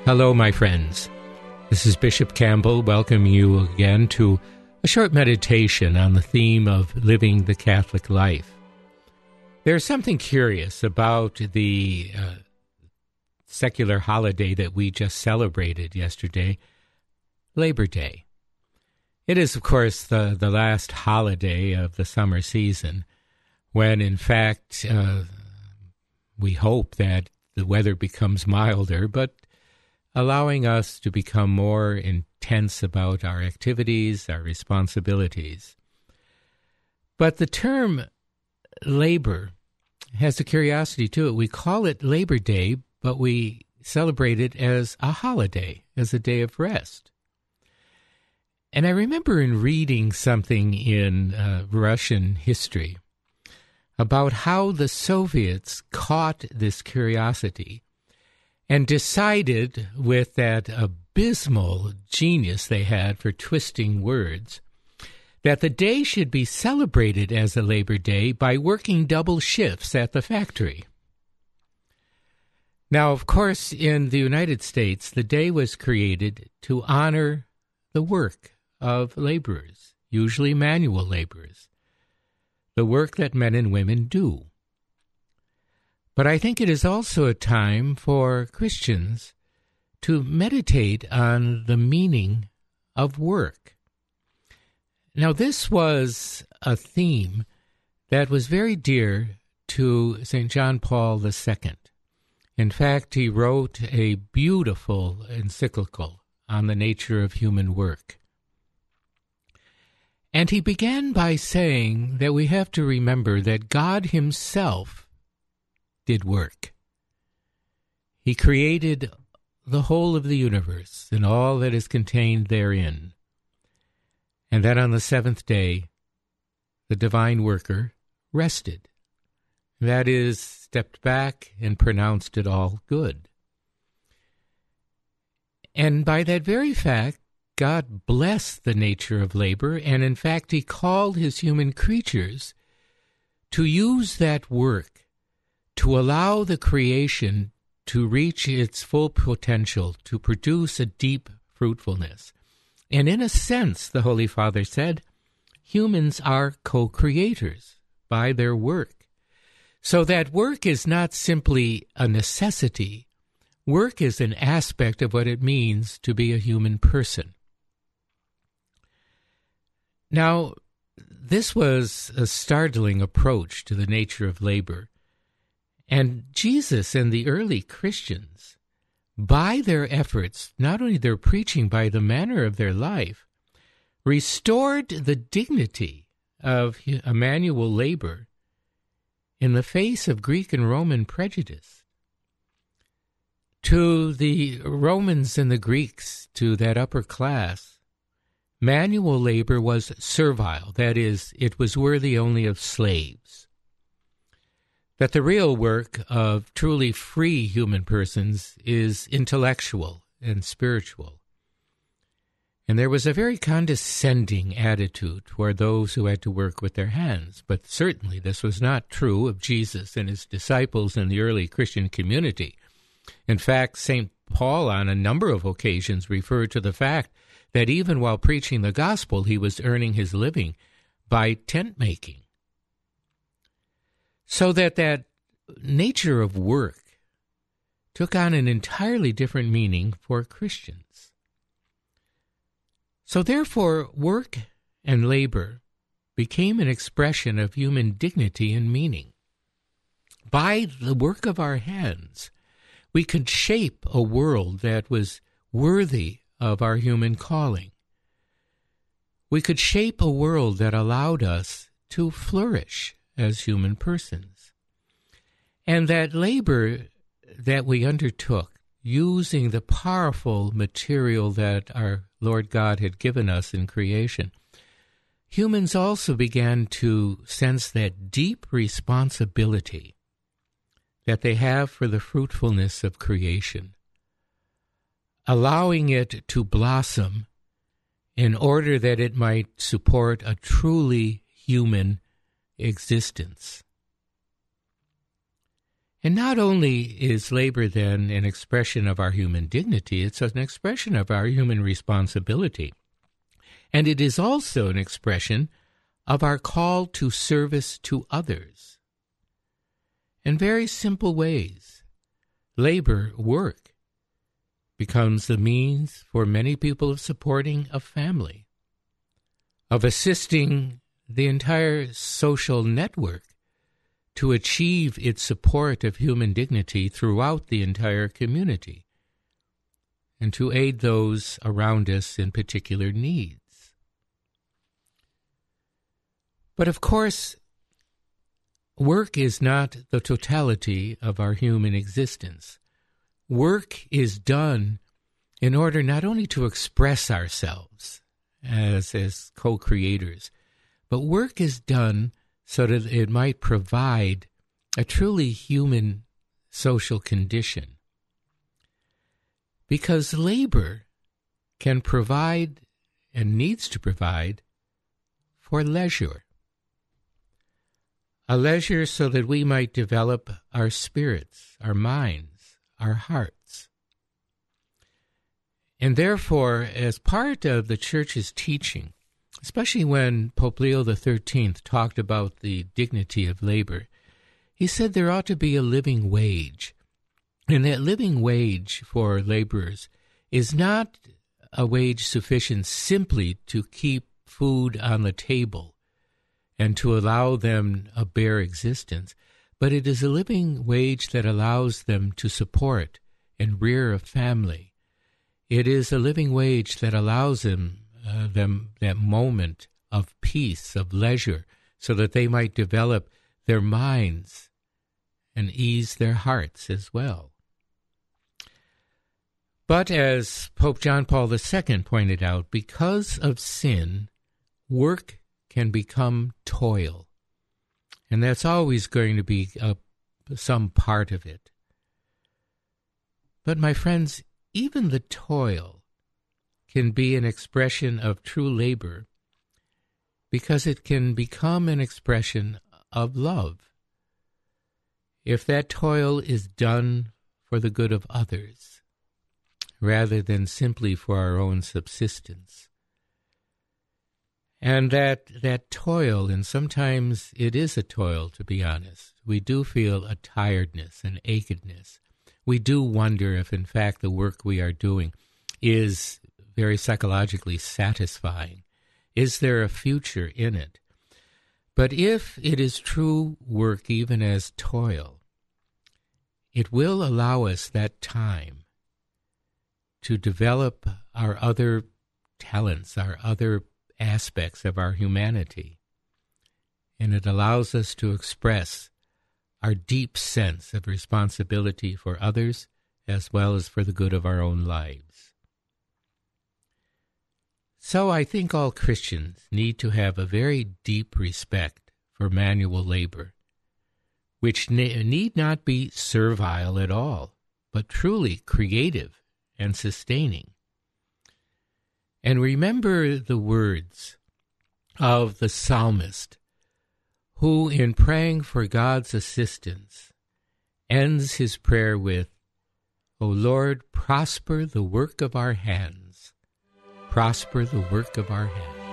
Hello, my friends. This is Bishop Campbell welcoming you again to a short meditation on the theme of living the Catholic life. There's something curious about the secular holiday that we just celebrated yesterday, Labor Day. It is, of course, the last holiday of the summer season, when, in fact, we hope that the weather becomes milder, but allowing us to become more intense about our activities, our responsibilities. But the term labor has a curiosity to it. We call it Labor Day, but we celebrate it as a holiday, as a day of rest. And I remember in reading something in Russian history about how the Soviets caught this curiosity and decided, with that abysmal genius they had for twisting words, that the day should be celebrated as a Labor Day by working double shifts at the factory. Now, of course, in the United States, the day was created to honor the work of laborers, usually manual laborers, the work that men and women do. But I think it is also a time for Christians to meditate on the meaning of work. Now, this was a theme that was very dear to St. John Paul II. In fact, he wrote a beautiful encyclical on the nature of human work. And he began by saying that we have to remember that God himself did work. He created the whole of the universe and all that is contained therein. And then on the seventh day, the divine worker rested. That is, stepped back and pronounced it all good. And by that very fact, God blessed the nature of labor, and in fact, he called his human creatures to use that work to allow the creation to reach its full potential, to produce a deep fruitfulness. And in a sense, the Holy Father said, humans are co-creators by their work. So that work is not simply a necessity. Work is an aspect of what it means to be a human person. Now, this was a startling approach to the nature of labor. And Jesus and the early Christians, by their efforts, not only their preaching, by the manner of their life, restored the dignity of a manual labor in the face of Greek and Roman prejudice. To the Romans and the Greeks, to that upper class, manual labor was servile. That is, it was worthy only of slaves. That the real work of truly free human persons is intellectual and spiritual. And there was a very condescending attitude toward those who had to work with their hands. But certainly this was not true of Jesus and his disciples in the early Christian community. In fact, St. Paul on a number of occasions referred to the fact that even while preaching the gospel, he was earning his living by tent making. So that nature of work took on an entirely different meaning for Christians. So therefore, work and labor became an expression of human dignity and meaning. By the work of our hands, we could shape a world that was worthy of our human calling. We could shape a world that allowed us to flourish as human persons. And that labor that we undertook, using the powerful material that our Lord God had given us in creation, humans also began to sense that deep responsibility that they have for the fruitfulness of creation, allowing it to blossom in order that it might support a truly human existence. And not only is labor then an expression of our human dignity, it's an expression of our human responsibility. And it is also an expression of our call to service to others. In very simple ways, labor, work, becomes the means for many people of supporting a family, of assisting the entire social network to achieve its support of human dignity throughout the entire community, and to aid those around us in particular needs. But of course, work is not the totality of our human existence. Work is done in order not only to express ourselves as co-creators, but work is done so that it might provide a truly human social condition. Because labor can provide and needs to provide for leisure. A leisure so that we might develop our spirits, our minds, our hearts. And therefore, as part of the Church's teaching, especially when Pope Leo XIII talked about the dignity of labor, he said there ought to be a living wage. And that living wage for laborers is not a wage sufficient simply to keep food on the table and to allow them a bare existence, but it is a living wage that allows them to support and rear a family. It is a living wage that allows them that moment of peace, of leisure, so that they might develop their minds and ease their hearts as well. But as Pope John Paul II pointed out, because of sin, work can become toil. And that's always going to be some part of it. But my friends, even the toil can be an expression of true labor because it can become an expression of love. If that toil is done for the good of others, rather than simply for our own subsistence. And that toil, and sometimes it is a toil, to be honest. We do feel a tiredness, an achedness. We do wonder if, in fact, the work we are doing is very psychologically satisfying. Is there a future in it? But if it is true work, even as toil, it will allow us that time to develop our other talents, our other aspects of our humanity. And it allows us to express our deep sense of responsibility for others as well as for the good of our own lives. So I think all Christians need to have a very deep respect for manual labor, which need not be servile at all, but truly creative and sustaining. And remember the words of the psalmist, who in praying for God's assistance ends his prayer with, "O Lord, prosper the work of our hands. Prosper the work of our hands."